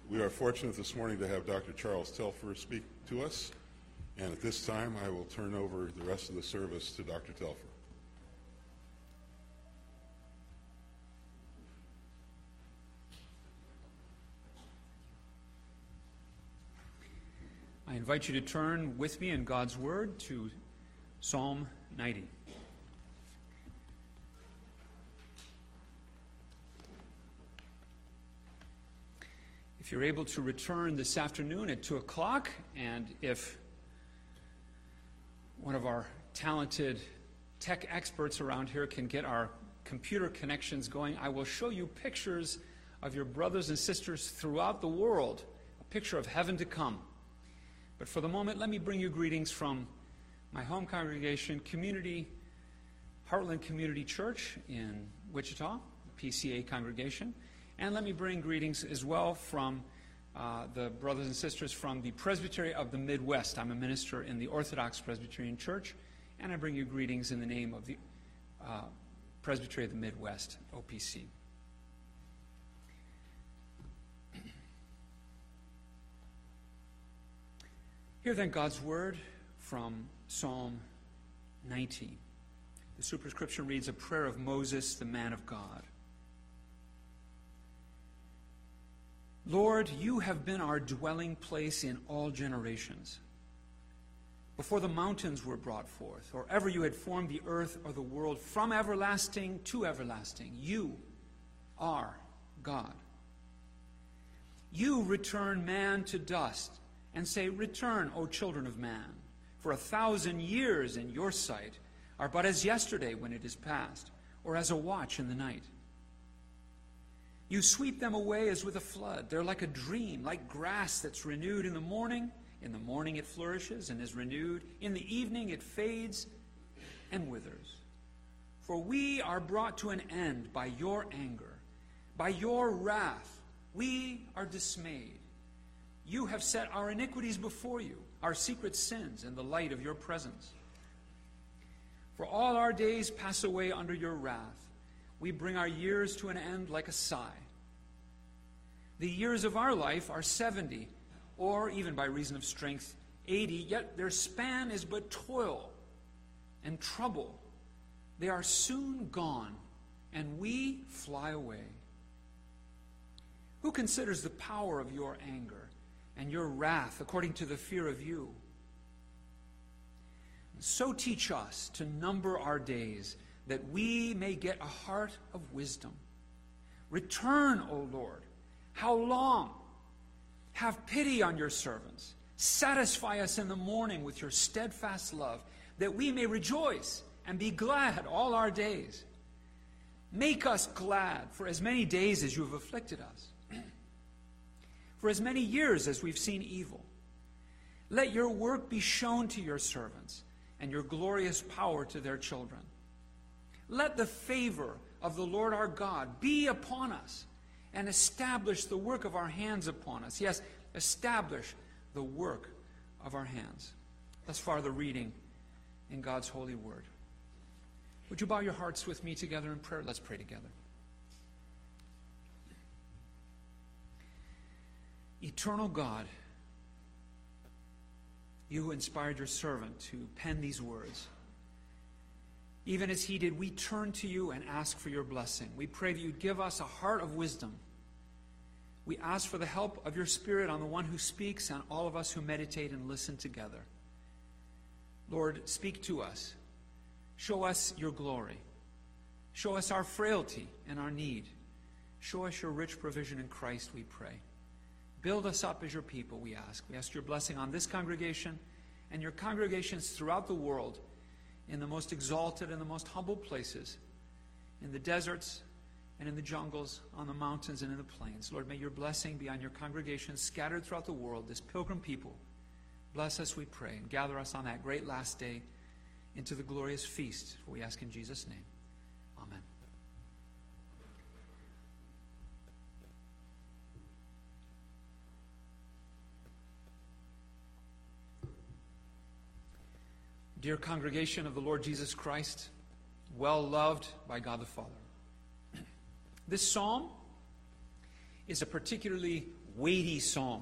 We are fortunate this morning to have Dr. Charles Telfer speak to us, and at this time I will turn over the rest of the service to Dr. Telfer. I invite you to turn with me in God's Word to Psalm 90. If you're able to return this afternoon at 2 o'clock, and if one of our talented tech experts around here can get our computer connections going, I will show you pictures of your brothers and sisters throughout the world, a picture of heaven to come. But for the moment, let me bring you greetings from my home congregation, Heartland Community Church in Wichita, PCA congregation. And let me bring greetings as well from the brothers and sisters from the Presbytery of the Midwest. I'm a minister in the Orthodox Presbyterian Church, and I bring you greetings in the name of the Presbytery of the Midwest, OPC. Hear then God's word from Psalm 90. The superscription reads, a prayer of Moses, the man of God. Lord, you have been our dwelling place in all generations. Before the mountains were brought forth, or ever you had formed the earth or the world, from everlasting to everlasting, you are God. You return man to dust and say, return, O children of man. For 1,000 years in your sight are but as yesterday when it is past, or as a watch in the night. You sweep them away as with a flood. They're like a dream, like grass that's renewed in the morning. In the morning it flourishes and is renewed. In the evening it fades and withers. For we are brought to an end by your anger. By your wrath we are dismayed. You have set our iniquities before you, our secret sins in the light of your presence. For all our days pass away under your wrath. We bring our years to an end like a sigh. The years of our life are 70, or even by reason of strength, 80, yet their span is but toil and trouble. They are soon gone, and we fly away. Who considers the power of your anger and your wrath according to the fear of you? So teach us to number our days, that we may get a heart of wisdom. Return, O Lord. How long? Have pity on your servants. Satisfy us in the morning with your steadfast love, that we may rejoice and be glad all our days. Make us glad for as many days as you have afflicted us, for as many years as we've seen evil. Let your work be shown to your servants, and your glorious power to their children. Let the favor of the Lord our God be upon us, and establish the work of our hands upon us. Yes, establish the work of our hands. Thus far the reading in God's holy word. Would you bow your hearts with me together in prayer? Let's pray together. Eternal God, you who inspired your servant to pen these words, even as he did, we turn to you and ask for your blessing. We pray that you'd give us a heart of wisdom. We ask for the help of your Spirit on the one who speaks and all of us who meditate and listen together. Lord, speak to us. Show us your glory. Show us our frailty and our need. Show us your rich provision in Christ, we pray. Build us up as your people, we ask. We ask your blessing on this congregation and your congregations throughout the world, in the most exalted and the most humble places, in the deserts and in the jungles, on the mountains and in the plains. Lord, may your blessing be on your congregations scattered throughout the world, this pilgrim people. Bless us, we pray, and gather us on that great last day into the glorious feast. For we ask in Jesus' name. Amen. Dear congregation of the Lord Jesus Christ, well loved by God the Father, this psalm is a particularly weighty psalm.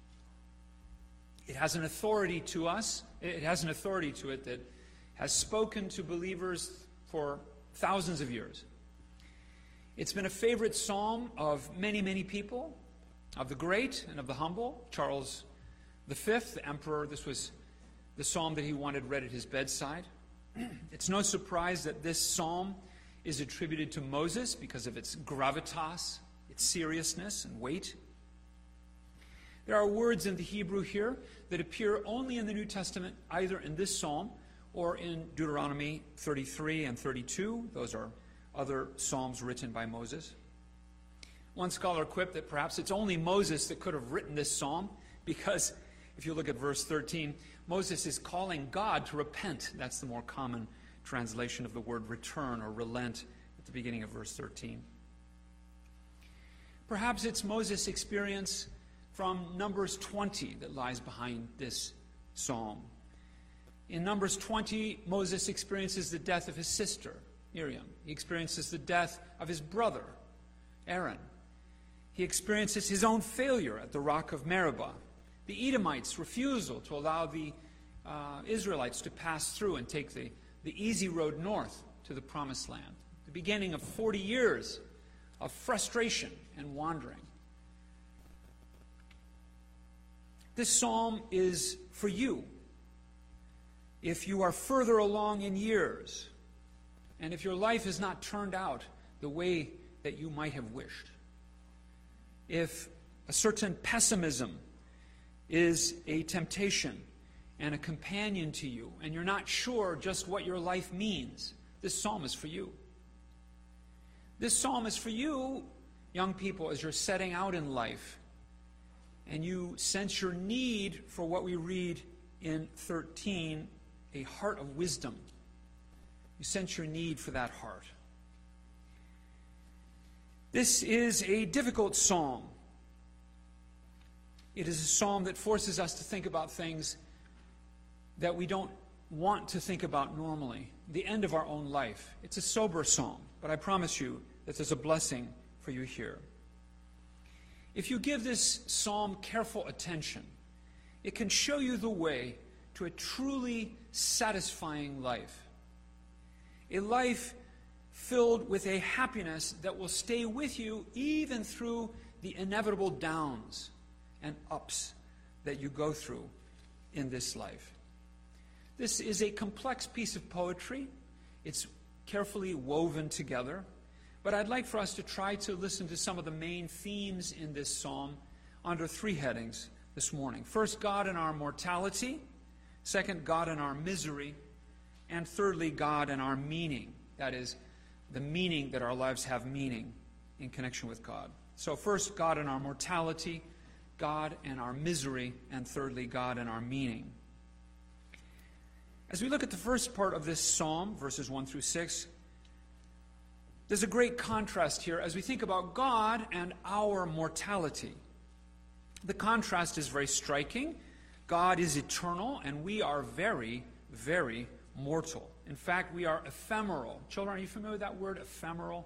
It has an authority to us. It has an authority to it that has spoken to believers for thousands of years. It's been a favorite psalm of many, many people, of the great and of the humble. Charles V, the emperor, this was the psalm that he wanted read at his bedside. It's no surprise that this psalm is attributed to Moses because of its gravitas, its seriousness and weight. There are words in the Hebrew here that appear only in the New Testament, either in this psalm or in Deuteronomy 33 and 32. Those are other psalms written by Moses. One scholar quipped that perhaps it's only Moses that could have written this psalm, because if you look at verse 13, Moses is calling God to repent. That's the more common translation of the word return or relent at the beginning of verse 13. Perhaps it's Moses' experience from Numbers 20 that lies behind this psalm. In Numbers 20, Moses experiences the death of his sister, Miriam. He experiences the death of his brother, Aaron. He experiences his own failure at the rock of Meribah, the Edomites' refusal to allow the Israelites to pass through and take the easy road north to the Promised Land, the beginning of 40 years of frustration and wandering. This psalm is for you if you are further along in years and if your life has not turned out the way that you might have wished. If a certain pessimism is a temptation and a companion to you, and you're not sure just what your life means, this psalm is for you. This psalm is for you, young people, as you're setting out in life, and you sense your need for what we read in 13, a heart of wisdom. You sense your need for that heart. This is a difficult psalm. It is a psalm that forces us to think about things that we don't want to think about normally, the end of our own life. It's a sober psalm, but I promise you that there's a blessing for you here. If you give this psalm careful attention, it can show you the way to a truly satisfying life. A life filled with a happiness that will stay with you even through the inevitable downs and ups that you go through in this life. This is a complex piece of poetry. It's carefully woven together. But I'd like for us to try to listen to some of the main themes in this psalm under three headings this morning. First, God and our mortality. Second, God and our misery. And thirdly, God and our meaning. That is, the meaning that our lives have meaning in connection with God. So first, God and our mortality, God and our misery, and thirdly, God and our meaning. As we look at the first part of this psalm, verses 1 through 6, there's a great contrast here as we think about God and our mortality. The contrast is very striking. God is eternal, and we are very, very mortal. In fact, we are ephemeral. Children, are you familiar with that word, ephemeral?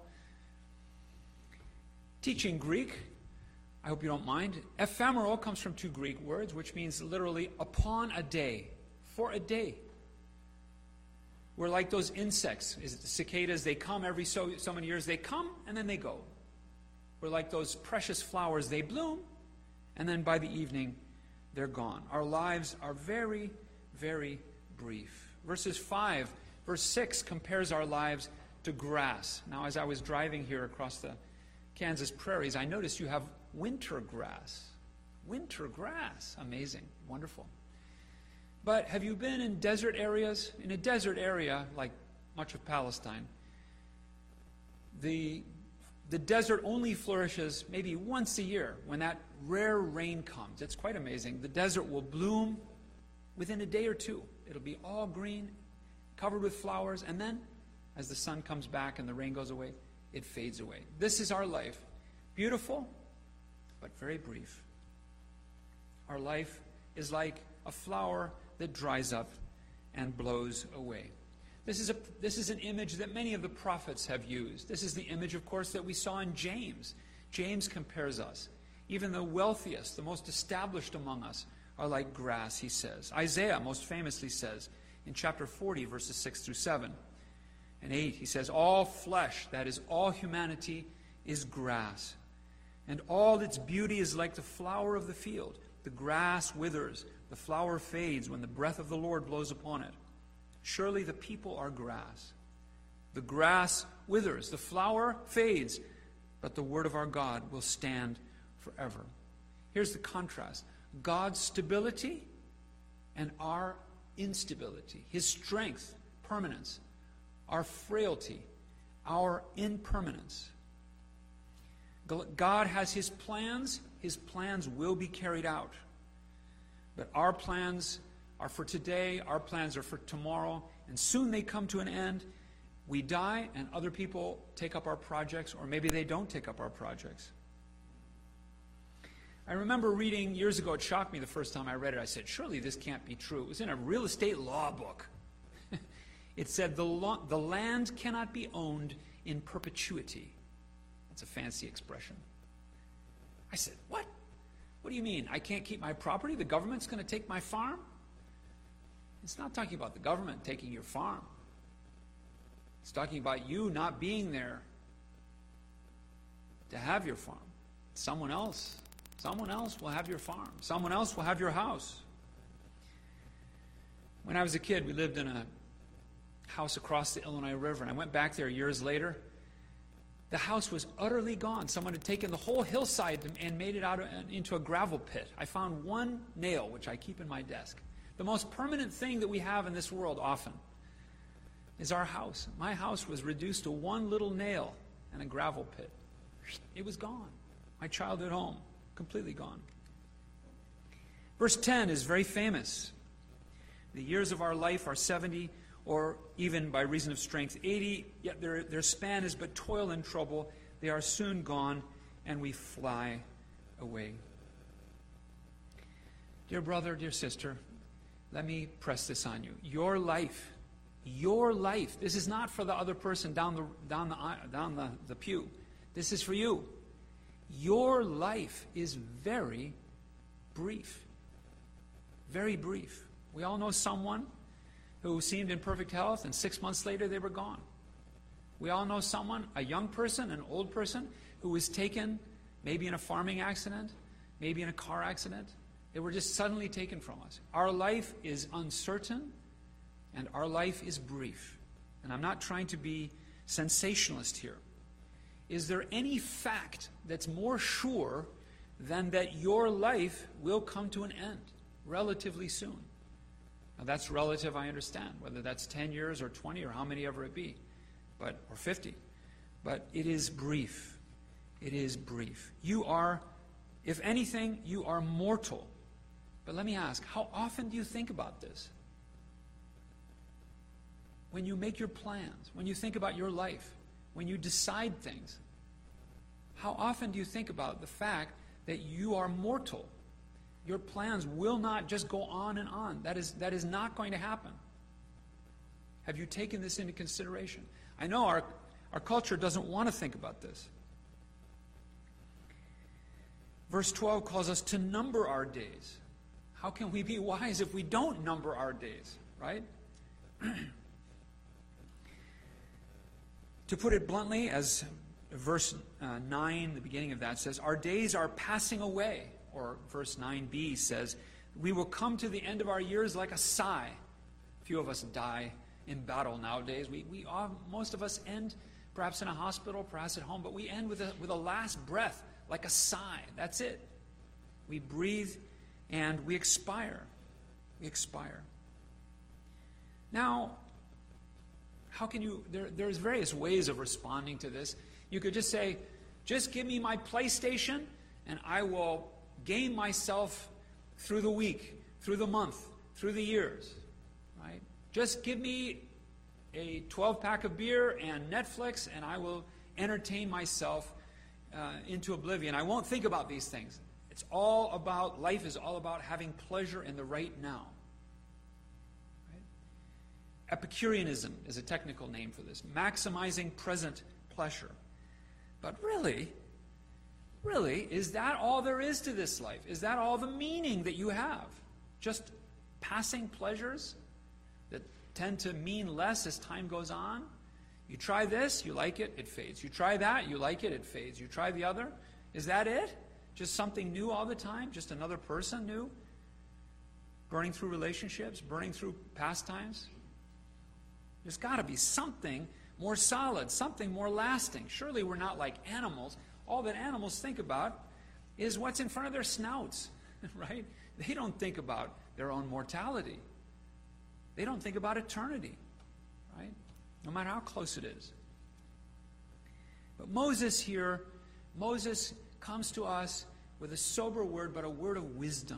Teaching Greek, I hope you don't mind. Ephemeral comes from two Greek words, which means literally upon a day, for a day. We're like those insects. Is it the cicadas? They come every so many years. They come, and then they go. We're like those precious flowers. They bloom, and then by the evening, they're gone. Our lives are very, very brief. Verse 6 compares our lives to grass. Now, as I was driving here across the Kansas prairies, I noticed you have winter grass. Winter grass. Amazing. Wonderful. But have you been in desert areas? In a desert area, like much of Palestine, the desert only flourishes maybe once a year when that rare rain comes. It's quite amazing. The desert will bloom within a day or two. It'll be all green, covered with flowers, and then, as the sun comes back and the rain goes away, it fades away. This is our life. Beautiful, but very brief. Our life is like a flower that dries up and blows away. This is an image that many of the prophets have used. This is the image, of course, that we saw in James. James compares us. Even the wealthiest, the most established among us, are like grass, he says. Isaiah most famously says in chapter 40, verses 6 through 7 and 8, he says, all flesh, that is, all humanity, is grass, and all its beauty is like the flower of the field. The grass withers, the flower fades when the breath of the Lord blows upon it. Surely the people are grass. The grass withers, the flower fades, but the word of our God will stand forever. Here's the contrast. God's stability and our instability. His strength, permanence. Our frailty, our impermanence. God has His plans. His plans will be carried out. But our plans are for today. Our plans are for tomorrow. And soon they come to an end. We die and other people take up our projects, or maybe they don't take up our projects. I remember reading years ago, it shocked me the first time I read it. I said, surely this can't be true. It was in a real estate law book. It said, the land cannot be owned in perpetuity. That's a fancy expression. I said, what? What do you mean? I can't keep my property? The government's going to take my farm? It's not talking about the government taking your farm. It's talking about you not being there to have your farm. Someone else will have your farm. Someone else will have your house. When I was a kid, we lived in a house across the Illinois River, and I went back there years later. The house was utterly gone. Someone had taken the whole hillside and made it out into a gravel pit. I found one nail, which I keep in my desk. The most permanent thing that we have in this world often is our house. My house was reduced to one little nail and a gravel pit. It was gone. My childhood home, completely gone. Verse 10 is very famous. The years of our life are 70, or even by reason of strength 80, yet their span is but toil and trouble. They are soon gone, and we fly away. Dear brother, dear sister, let me press this on you. Your life, this is not for the other person down the pew. This is for you. Your life is very brief. Very brief. We all know someone who seemed in perfect health, and 6 months later they were gone. We all know someone, a young person, an old person, who was taken maybe in a farming accident, maybe in a car accident. They were just suddenly taken from us. Our life is uncertain, and our life is brief. And I'm not trying to be sensationalist here. Is there any fact that's more sure than that your life will come to an end relatively soon? Now that's relative, I understand, whether that's 10 years or 20 or how many ever it be, or 50. But it is brief. It is brief. You are, if anything, you are mortal. But let me ask, how often do you think about this? When you make your plans, when you think about your life, when you decide things, how often do you think about the fact that you are mortal? Your plans will not just go on and on. That is not going to happen. Have you taken this into consideration? I know our culture doesn't want to think about this. Verse 12 calls us to number our days. How can we be wise if we don't number our days, right? To put it bluntly, as verse 9, the beginning of that says, our days are passing away. Or verse 9b says, we will come to the end of our years like a sigh. Few of us die in battle nowadays. Most of us end perhaps in a hospital, perhaps at home, but we end with a last breath, like a sigh. That's it. We breathe and we expire. We expire. Now, how can you, there's various ways of responding to this. You could just say, just give me my PlayStation and I will game myself through the week, through the month, through the years, right? Just give me a 12-pack of beer and Netflix, and I will entertain myself into oblivion. I won't think about these things. It's all about, life is all about having pleasure in the right now. Right? Epicureanism is a technical name for this, maximizing present pleasure. But really, really, is that all there is to this life? Is that all the meaning that you have? Just passing pleasures that tend to mean less as time goes on? You try this, you like it, it fades. You try that, you like it, it fades. You try the other. Is that it? Just something new all the time? Just another person new? Burning through relationships? Burning through pastimes? There's got to be something more solid, something more lasting. Surely we're not like animals. All that animals think about is what's in front of their snouts, right? They don't think about their own mortality. They don't think about eternity, right? No matter how close it is. But Moses comes to us with a sober word, but a word of wisdom.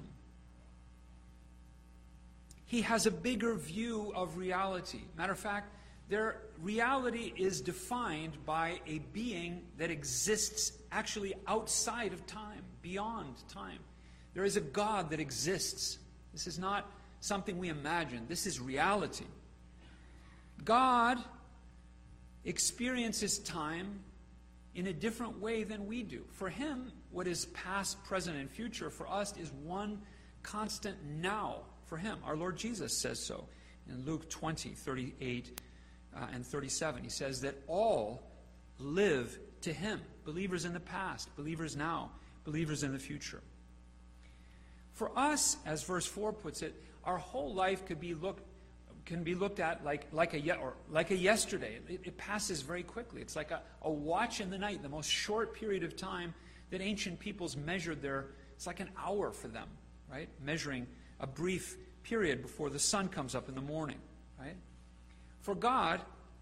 He has a bigger view of reality. Matter of fact, their reality is defined by a being that exists actually outside of time, beyond time. There is a God that exists. This is not something we imagine. This is reality. God experiences time in a different way than we do. For him, what is past, present, and future for us is one constant now for him. Our Lord Jesus says so in Luke 20:38 and 37. He says that all live to him. Believers in the past, believers now, believers in the future. For us, as verse 4 puts it, our whole life can be looked at like a yesterday. It passes very quickly. It's like a watch in the night, the most short period of time that ancient peoples measured it's like an hour for them, right? Measuring a brief period before the sun comes up in the morning, right? For God,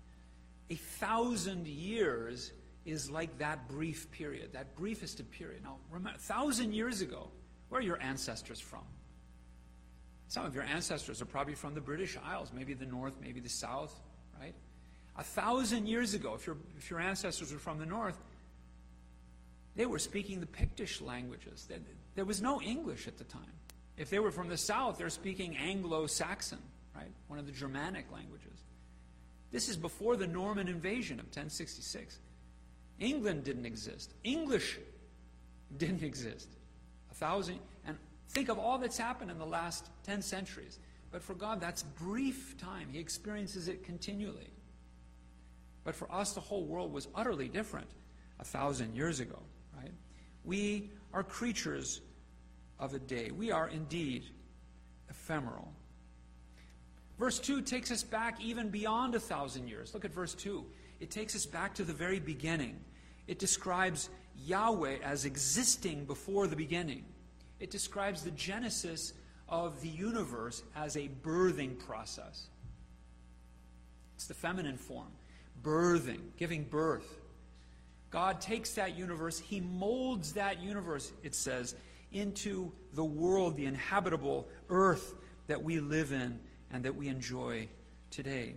1,000 years is like that brief period, that briefest of period. Now, remember, 1,000 years ago, where are your ancestors from? Some of your ancestors are probably from the British Isles, maybe the north, maybe the south, right? 1,000 years ago, if your ancestors were from the north, they were speaking the Pictish languages. There was no English at the time. If they were from the south, they're speaking Anglo-Saxon, right? One of the Germanic languages. This is before the Norman invasion of 1066. England didn't exist. English didn't exist. 1,000, and think of all that's happened in the last 10 centuries. But for God, that's brief time. He experiences it continually. But for us, the whole world was utterly different 1,000 years ago, right? We are creatures of a day. We are indeed ephemeral. Verse 2 takes us back even beyond 1,000 years. Look at verse 2. It takes us back to the very beginning. It describes Yahweh as existing before the beginning. It describes the genesis of the universe as a birthing process. It's the feminine form. Birthing, giving birth. God takes that universe, he molds that universe, it says, into the world, the inhabitable earth that we live in and that we enjoy today.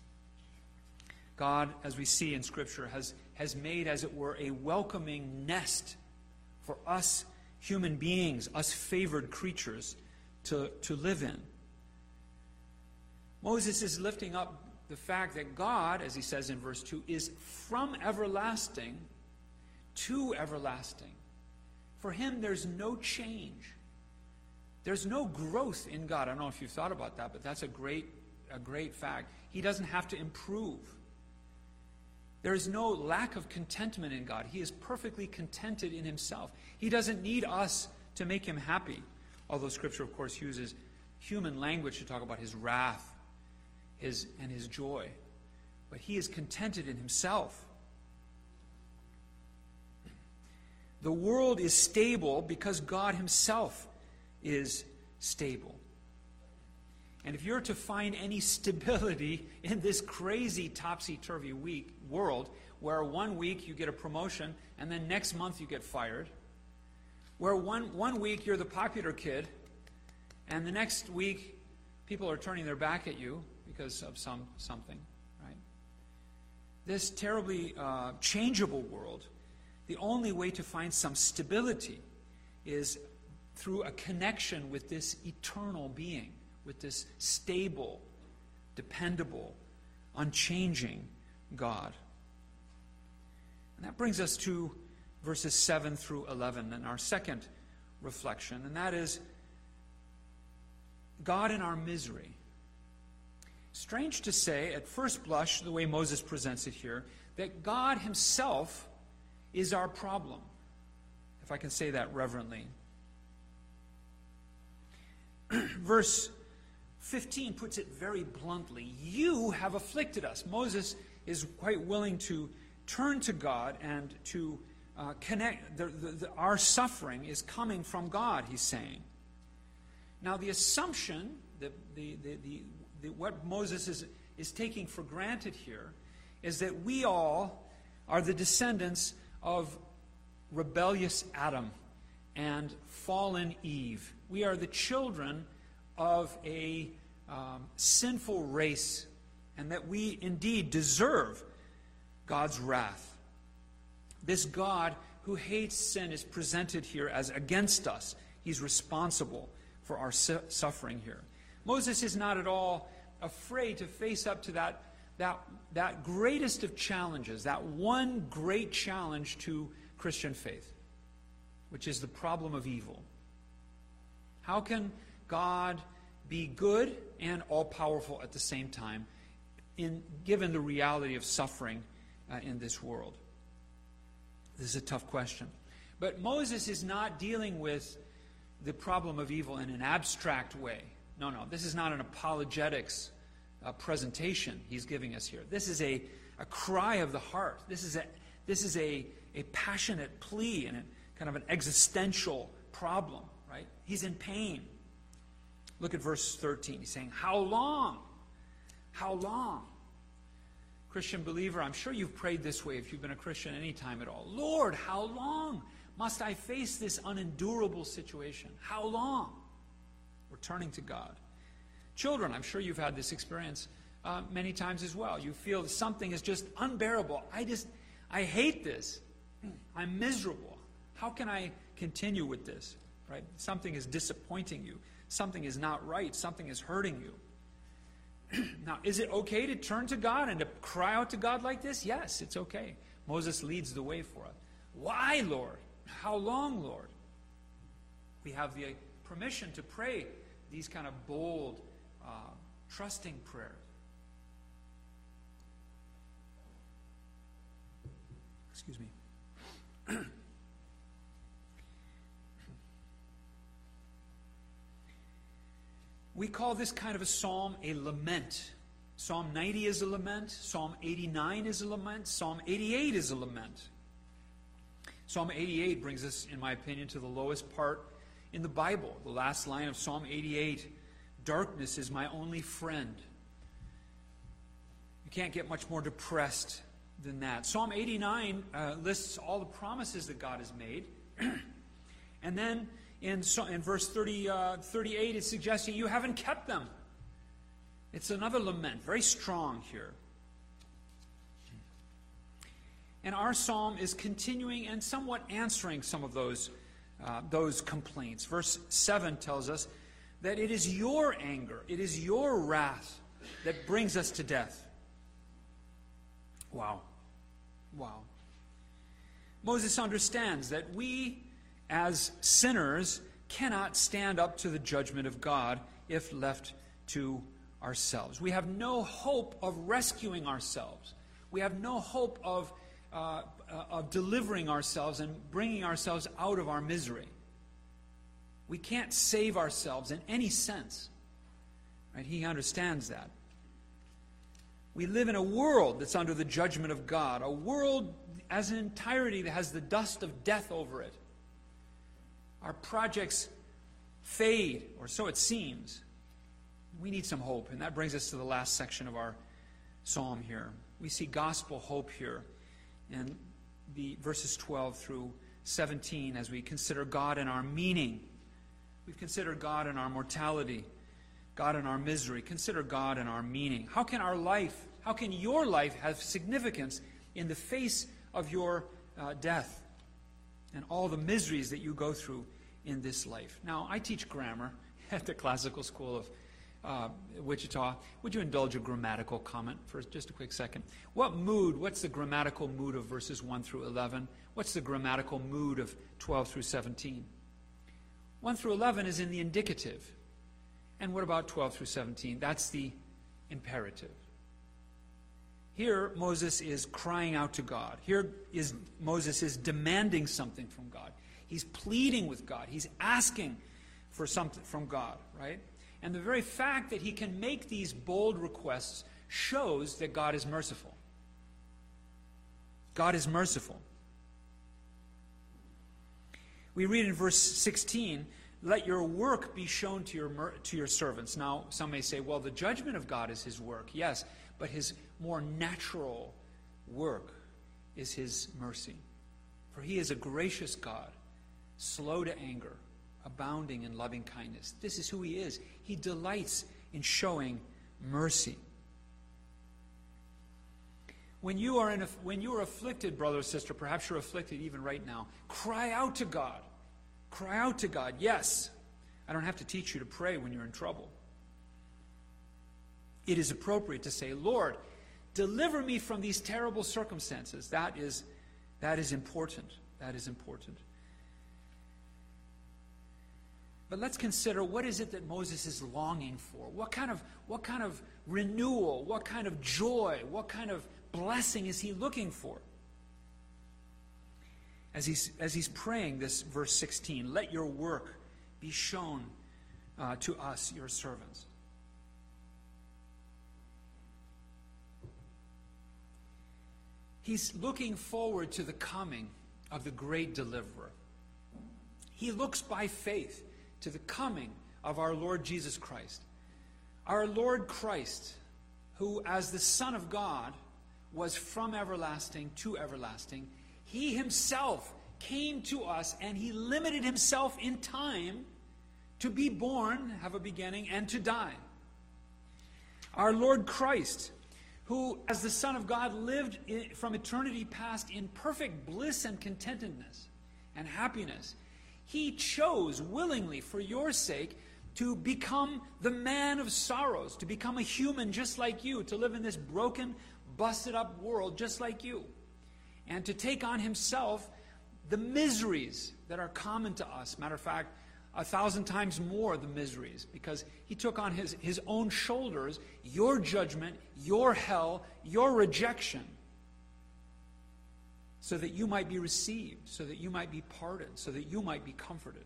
God, as we see in Scripture, has made, as it were, a welcoming nest for us human beings, us favored creatures, to live in. Moses is lifting up the fact that God, as he says in verse 2, is from everlasting to everlasting. For him, there's no change. There's no growth in God. I don't know if you've thought about that, but that's a great fact. He doesn't have to improve. There is no lack of contentment in God. He is perfectly contented in himself. He doesn't need us to make him happy, although Scripture, of course, uses human language to talk about his wrath and his joy. But he is contented in himself. The world is stable because God himself is stable. And if you're to find any stability in this crazy topsy-turvy world, where one week you get a promotion and then next month you get fired, where one week you're the popular kid and the next week people are turning their back at you because of something, right? This terribly changeable world, the only way to find some stability is through a connection with this eternal being, with this stable, dependable, unchanging God. And that brings us to verses 7 through 11, and our second reflection, and that is God in our misery. Strange to say, at first blush, the way Moses presents it here, that God himself is our problem, if I can say that reverently. Verse 15 puts it very bluntly. You have afflicted us. Moses is quite willing to turn to God and to connect. Our suffering is coming from God, he's saying. Now, the assumption, what Moses is taking for granted here, is that we all are the descendants of rebellious Adam and fallen Eve. We are the children of a sinful race, and that we indeed deserve God's wrath. This God who hates sin is presented here as against us. He's responsible for our suffering here. Moses is not at all afraid to face up to that greatest of challenges, that one great challenge to Christian faith, which is the problem of evil. How can God be good and all-powerful at the same time, given the reality of suffering in this world? This is a tough question. But Moses is not dealing with the problem of evil in an abstract way. No, this is not an apologetics presentation he's giving us here. This is a cry of the heart. This is a passionate plea and a kind of an existential problem, right? He's in pain. Look at verse 13. He's saying, how long? How long? Christian believer, I'm sure you've prayed this way if you've been a Christian any time at all. Lord, how long must I face this unendurable situation? How long? We're turning to God. Children, I'm sure you've had this experience many times as well. You feel something is just unbearable. I hate this. I'm miserable. How can I continue with this? Right? Something is disappointing you. Something is not right. Something is hurting you. Now, is it okay to turn to God and to cry out to God like this? Yes, it's okay. Moses leads the way for us. Why, Lord? How long, Lord? We have the permission to pray these kind of bold, trusting prayers. Excuse me. We call this kind of a psalm a lament. Psalm 90 is a lament. Psalm 89 is a lament. Psalm 88 is a lament. Psalm 88 brings us, in my opinion, to the lowest part in the Bible. The last line of Psalm 88, darkness is my only friend. You can't get much more depressed than that. Psalm 89 lists all the promises that God has made. And then in verse 38, it's suggesting you haven't kept them. It's another lament, very strong here. And our psalm is continuing and somewhat answering some of those complaints. Verse 7 tells us that it is your anger, it is your wrath that brings us to death. Wow. Wow. Moses understands that we, as sinners, cannot stand up to the judgment of God if left to ourselves. We have no hope of rescuing ourselves. We have no hope of delivering ourselves and bringing ourselves out of our misery. We can't save ourselves in any sense. Right? He understands that. We live in a world that's under the judgment of God, a world as an entirety that has the dust of death over it. Our projects fade, or so it seems. We need some hope, and that brings us to the last section of our psalm here. We see gospel hope here in the verses 12 through 17 as we consider God and our meaning. We've considered God and our mortality, God and our misery. Consider God and our meaning. How can your life have significance in the face of your death and all the miseries that you go through in this life? Now, I teach grammar at the Classical School Wichita, would you indulge a grammatical comment for just a quick second? What's the grammatical mood of verses 1 through 11? What's the grammatical mood of 12 through 17? 1 through 11 is in the indicative. And what about 12 through 17? That's the imperative. Here, Moses is crying out to God. Moses is demanding something from God. He's pleading with God. He's asking for something from God, right? And the very fact that he can make these bold requests shows that God is merciful. God is merciful. We read in verse 16, "Let your work be shown to your servants." Now, some may say, well, the judgment of God is his work. Yes, but his more natural work is his mercy. For he is a gracious God, slow to anger, abounding in loving kindness. This is who he is. He delights in showing mercy. When you are afflicted, brother or sister, perhaps you're afflicted even right now, cry out to God. Cry out to God. Yes, I don't have to teach you to pray when you're in trouble. It is appropriate to say, Lord, deliver me from these terrible circumstances. That is important. That is important. But let's consider, what is it that Moses is longing for? What kind of renewal, what kind of joy, what kind of blessing is he looking for? As he's praying this verse 16, let your work be shown to us, your servants. He's looking forward to the coming of the great deliverer. He looks by faith to the coming of our Lord Jesus Christ. Our Lord Christ, who as the Son of God was from everlasting to everlasting, he himself came to us and he limited himself in time to be born, have a beginning, and to die. Our Lord Christ, who as the Son of God lived from eternity past in perfect bliss and contentedness and happiness, he chose willingly for your sake to become the man of sorrows, to become a human just like you, to live in this broken, busted up world just like you, and to take on himself the miseries that are common to us. Matter of fact, 1,000 times more the miseries, because he took on his own shoulders your judgment, your hell, your rejection, so that you might be received, so that you might be pardoned, so that you might be comforted.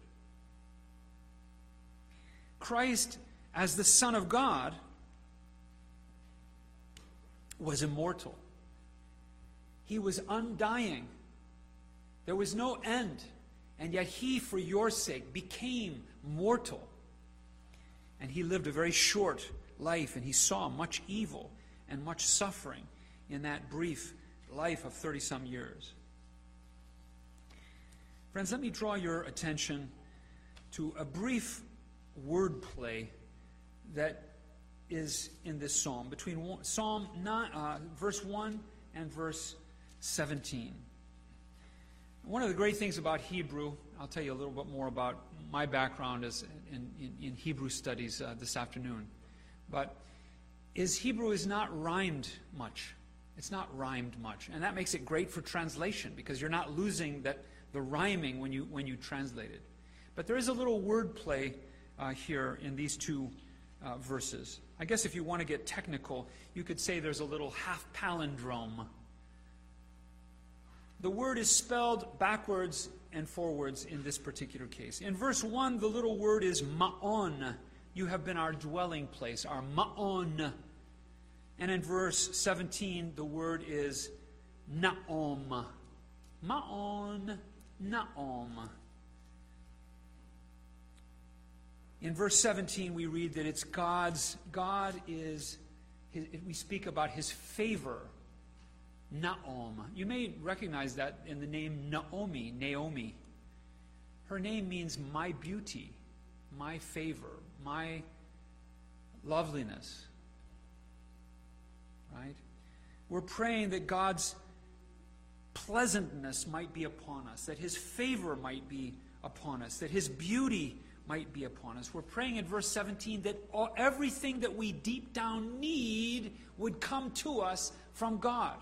Christ, as the Son of God, was immortal. He was undying. There was no end. And yet he, for your sake, became mortal. And he lived a very short life, and he saw much evil and much suffering in that brief life of 30-some years. Friends, let me draw your attention to a brief wordplay that is in this psalm, between Psalm 9, verse 1 and verse 17. One of the great things about Hebrew, I'll tell you a little bit more about my background in Hebrew studies this afternoon, but Hebrew is not rhymed much. It's not rhymed much, and that makes it great for translation, because you're not losing the rhyming when you translate it. But there is a little wordplay here in these two verses. I guess if you want to get technical, you could say there's a little half palindrome. The word is spelled backwards and forwards in this particular case. In verse 1, the little word is ma'on. You have been our dwelling place, our ma'on. And in verse 17, the word is na'om. Ma'on, na'om. In verse 17, we read that it's we speak about his favor, Na'om. You may recognize that in the name Naomi. Her name means my beauty, my favor, my loveliness. Right? We're praying that God's pleasantness might be upon us, that his favor might be upon us, that his beauty might be upon us. We're praying in verse 17 that everything that we deep down need would come to us from God.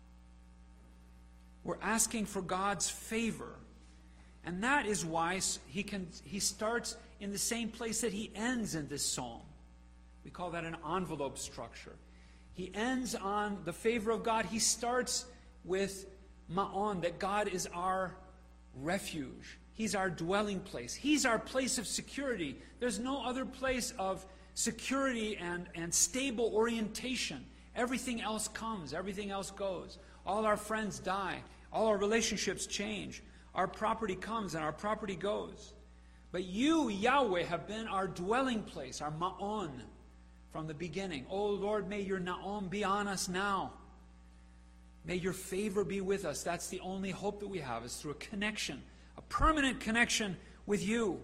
We're asking for God's favor. And that is why he starts in the same place that he ends in this psalm. We call that an envelope structure. He ends on the favor of God. He starts with Ma'on, that God is our refuge. He's our dwelling place. He's our place of security. There's no other place of security and stable orientation. Everything else comes. Everything else goes. All our friends die. All our relationships change. Our property comes and our property goes. But you, Yahweh, have been our dwelling place, our Ma'on, from the beginning. Oh Lord, may your Na'om be on us now. May your favor be with us. That's the only hope that we have, is through a connection, a permanent connection with you.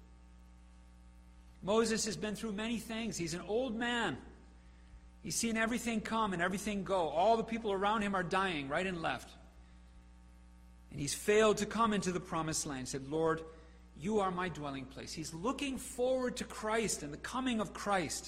Moses has been through many things. He's an old man. He's seen everything come and everything go. All the people around him are dying right and left. And he's failed to come into the promised land. He said, Lord, you are my dwelling place. He's looking forward to Christ and the coming of Christ.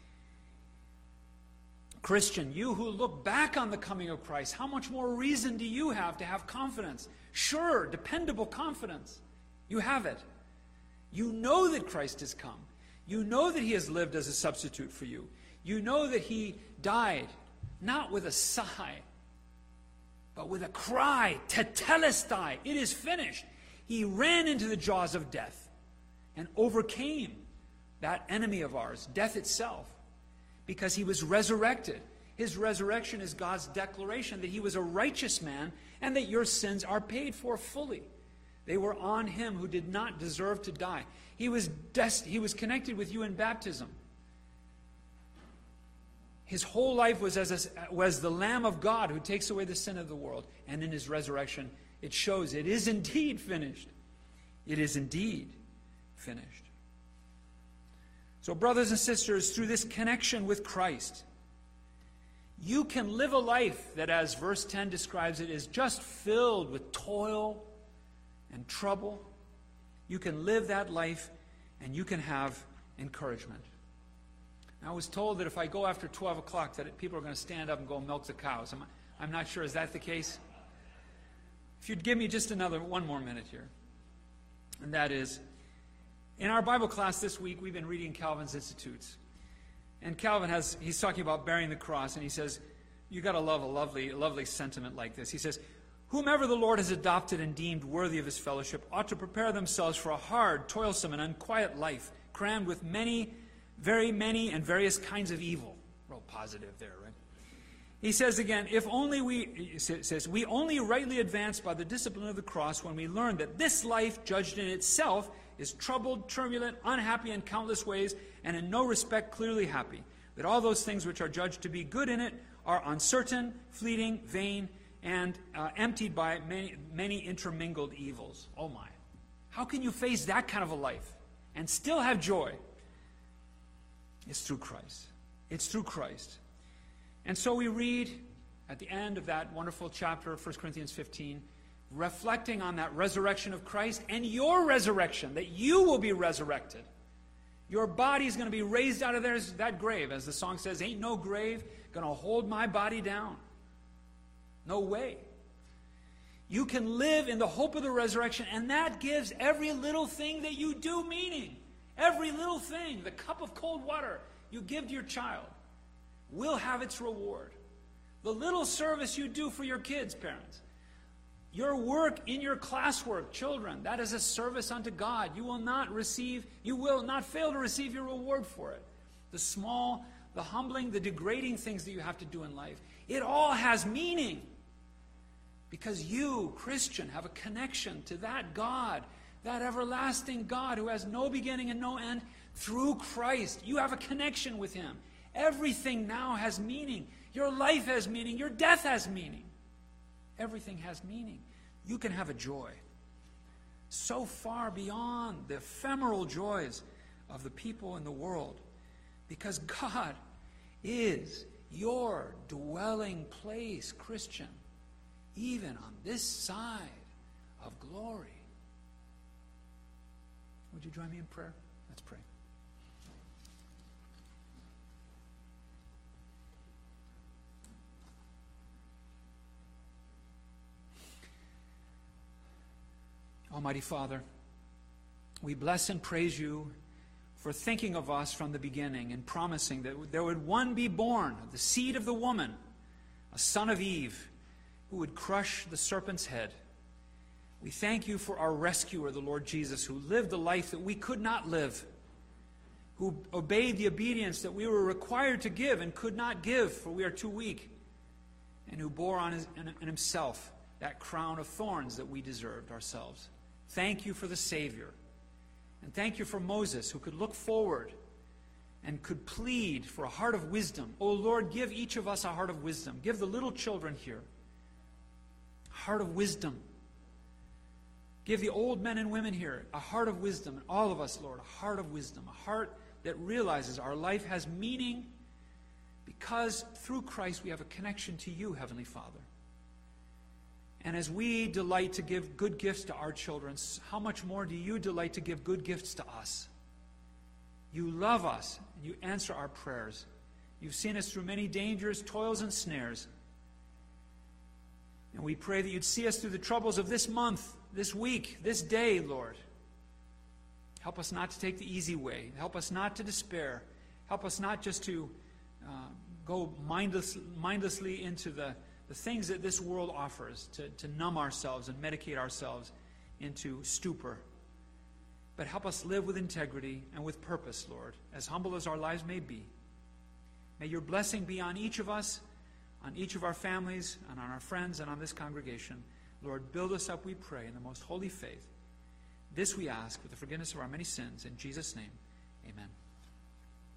Christian, you who look back on the coming of Christ, how much more reason do you have to have confidence? Sure, dependable confidence. You have it. You know that Christ has come. You know that he has lived as a substitute for you. You know that he died, not with a sigh, but with a cry, tetelestai, it is finished. He ran into the jaws of death and overcame that enemy of ours, death itself, because he was resurrected. His resurrection is God's declaration that he was a righteous man and that your sins are paid for fully. They were on him who did not deserve to die. He was connected with you in baptism. His whole life was the Lamb of God who takes away the sin of the world. And in his resurrection, it shows it is indeed finished. It is indeed finished. So, brothers and sisters, through this connection with Christ, you can live a life that, as verse 10 describes it, is just filled with toil and trouble. You can live that life and you can have encouragement. I was told that if I go after 12 o'clock that people are going to stand up and go milk the cows. I'm not sure. Is that the case? If you'd give me just one more minute here. And that is, in our Bible class this week, we've been reading Calvin's Institutes. And Calvin he's talking about bearing the cross, and he says, you got to love a lovely sentiment like this. He says, whomever the Lord has adopted and deemed worthy of his fellowship ought to prepare themselves for a hard, toilsome, and unquiet life, crammed with many, very many, and various kinds of evil. Real positive there, right? He says again, we only rightly advance by the discipline of the cross when we learn that this life, judged in itself, is troubled, turbulent, unhappy in countless ways, and in no respect clearly happy. That all those things which are judged to be good in it are uncertain, fleeting, vain, and emptied by many intermingled evils. Oh my. How can you face that kind of a life and still have joy? It's through Christ. It's through Christ. And so we read at the end of that wonderful chapter of 1 Corinthians 15, reflecting on that resurrection of Christ and your resurrection, that you will be resurrected. Your body is going to be raised out of that grave. As the song says, ain't no grave going to hold my body down. No way. You can live in the hope of the resurrection, and that gives every little thing that you do meaning. Every little thing, the cup of cold water you give to your child, will have its reward. The little service you do for your kids, parents. Your work in your classwork, children, that is a service unto God. You will not fail to receive your reward for it. The small, the humbling, the degrading things that you have to do in life, it all has meaning. Because you, Christian, have a connection to that God, that everlasting God who has no beginning and no end through Christ. You have a connection with him. Everything now has meaning. Your life has meaning. Your death has meaning. Everything has meaning. You can have a joy so far beyond the ephemeral joys of the people in the world, because God is your dwelling place, Christian, even on this side of glory. would you join me in prayer? Let's pray. Almighty Father, we bless and praise you for thinking of us from the beginning and promising that there would one be born of the seed of the woman, a son of Eve, who would crush the serpent's head. We thank you for our rescuer, the Lord Jesus, who lived the life that we could not live, who obeyed the obedience that we were required to give and could not give, for we are too weak, and who bore on himself that crown of thorns that we deserved ourselves. Thank you for the Savior. And thank you for Moses, who could look forward and could plead for a heart of wisdom. Oh Lord, give each of us a heart of wisdom. Give the little children here a heart of wisdom. Give the old men and women here a heart of wisdom. And all of us, Lord, a heart of wisdom. A heart that realizes our life has meaning because through Christ we have a connection to you, Heavenly Father. And as we delight to give good gifts to our children, how much more do you delight to give good gifts to us? You love us, and you answer our prayers. You've seen us through many dangers, toils, and snares. And we pray that you'd see us through the troubles of this month, this week, this day, Lord. Help us not to take the easy way. Help us not to despair. Help us not just to go mindlessly into the things that this world offers, to numb ourselves and medicate ourselves into stupor. But help us live with integrity and with purpose, Lord, as humble as our lives may be. May your blessing be on each of us, on each of our families, and on our friends, and on this congregation. Lord, build us up, we pray, in the most holy faith. This we ask with the forgiveness of our many sins. In Jesus' name, amen.